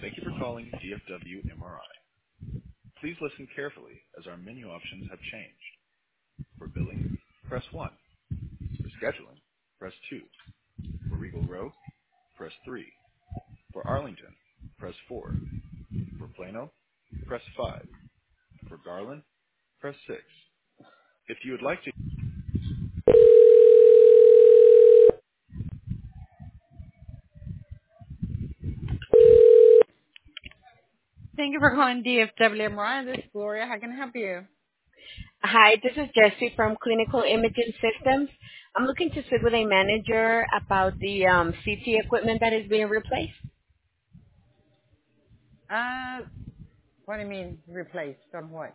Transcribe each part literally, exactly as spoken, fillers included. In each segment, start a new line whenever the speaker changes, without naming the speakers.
Thank you for calling D F W M R I. Please listen carefully as our menu options have changed. For billing, press one. For scheduling, press two. For Regal Row, press three. For Arlington, press four. For Plano, press five. For Garland, press six. If you would like to... Thank you for calling D F W M R I. This is Gloria. How can I help you?
Hi, this is Jessie from Clinical Imaging Systems. I'm looking to speak with a manager about the um, C T equipment that is being replaced.
Uh, what do you mean replaced on what?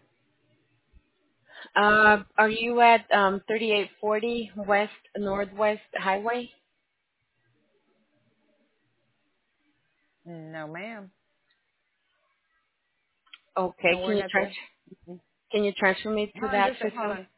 Uh, are you at um, thirty-eight forty West Northwest Highway?
No, ma'am.
Okay,
No, we're
can you
not
trans-
there.
can you transfer me to
Hold on
that
just a hold
system?
on.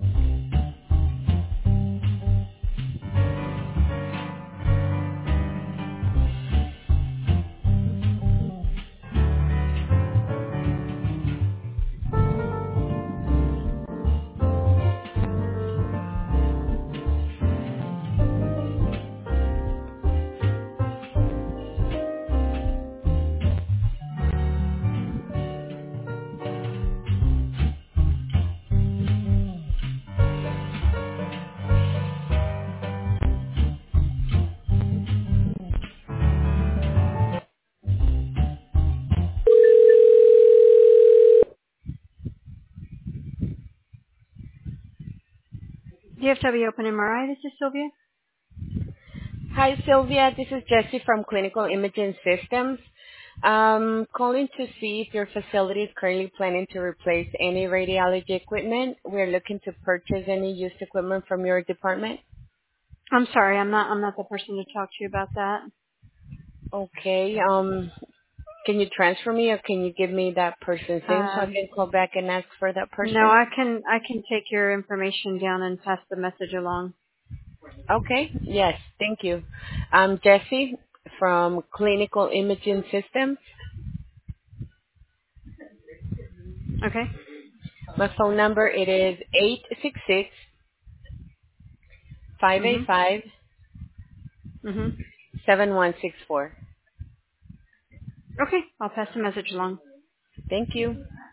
D F W Open M R I, this is Sylvia.
Hi, Sylvia. This is Jessie from Clinical Imaging Systems. Um, calling to see if your facility is currently planning to replace any radiology equipment. We're looking to purchase any used equipment from your department.
I'm sorry, I'm not I'm not the person to talk to you about that.
Okay. Um, can you transfer me or can you give me that person's name so I
Um
can call back and ask for that
no,
person?
I can I can take your information down and pass the message along.
Okay. Yes. Thank you. I'm Jessie from Clinical Imaging Systems.
Okay?
My phone number it is eight six six five eight
Mhm.
five
Mhm.
seven one six four.
Okay, I'll pass the message along.
Thank you.